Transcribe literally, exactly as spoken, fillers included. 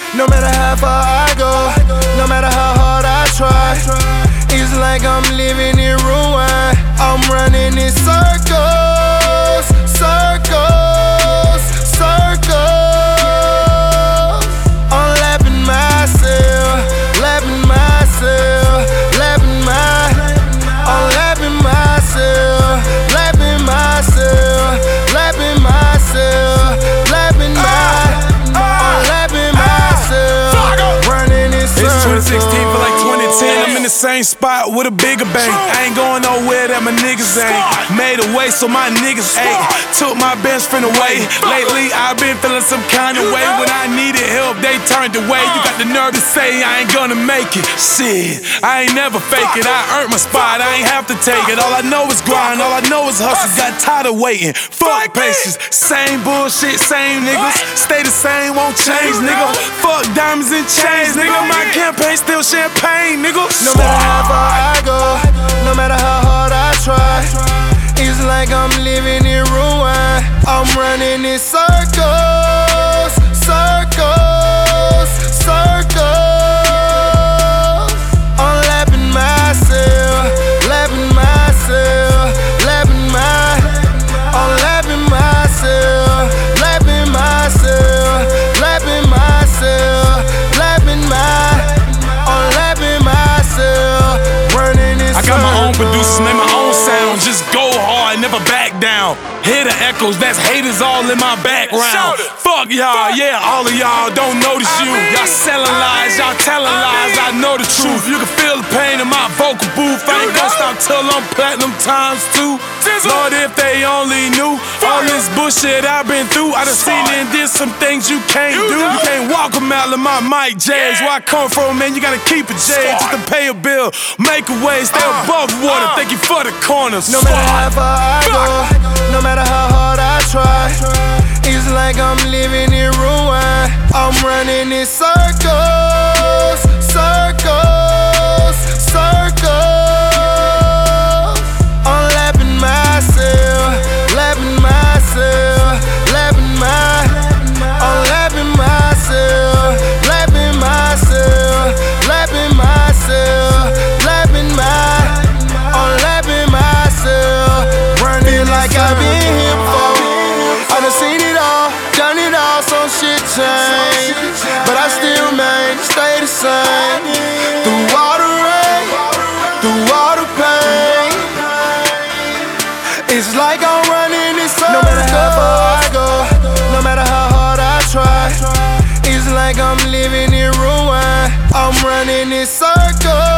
No matter how far I go, no matter how hard I try, it's like I'm living in ruin. I'm running in circles, circles, circles. I'm lapping myself, lapping myself, lapping my. I'm lapping myself, lapping myself, lapping myself, lapping my. I'm lapping myself, running in circles. It's twenty sixteen for like twenty ten. I'm in the same spot with a bigger bank. I ain't going nowhere that my niggas ain't. Made a way so my niggas ain't. Took my best friend away. Lately I've been feeling some kind of way. When I needed help, they turned away. You got the nerve to say I ain't gonna make it. Shit, I ain't never fake it. I earned my spot, I ain't have to take it. All I know is grind, all I know is hustle. Got tired of waiting. Fuck patience. Same bullshit, same niggas. Stay the same, won't change, nigga. Fuck diamonds and chains, nigga. My campaign still champagne, nigga. No matter how far I go, no matter how hard I try, it's like I'm living in ruin. I'm running in circles, circles, circles. I'm lapping myself, lapping myself, lapping my. I'm lapping myself, lapping myself, lapping myself, lapping my. I'm lapping myself, running in circles. I got my own producers, make my own sound. Just go hard, never back down. Hear the echoes, that's haters all in my background. Fuck y'all, yeah, all of y'all don't notice you. Y'all selling lies, y'all telling lies, I know the truth. You can feel the pain in my vocal booth. I ain't gonna stop till I'm platinum times two. Lord, if they only knew all this bullshit I've been through. I done seen and did some things you can't do. You can't walk a mile in my mic J's. Where I come from, man, you gotta keep it J. Just to pay a bill, make a way, stay above water. Thank you for the corners. No matter how far I go, no matter how hard I try, it's like I'm living in ruin. I'm running in circles, circles, circles. I'm lapping myself, lapping myself, lapping my. I'm lapping myself, lapping myself, lapping myself, lapping my. I'm lapping myself, running like I've been here before. I done seen it all, done it all, some shit changed, but I still remain, stay the same. Through all the rain, through all the pain, it's like I'm running in circles. No matter how far I go, no matter how hard I try, it's like I'm living in ruin. I'm running in circles.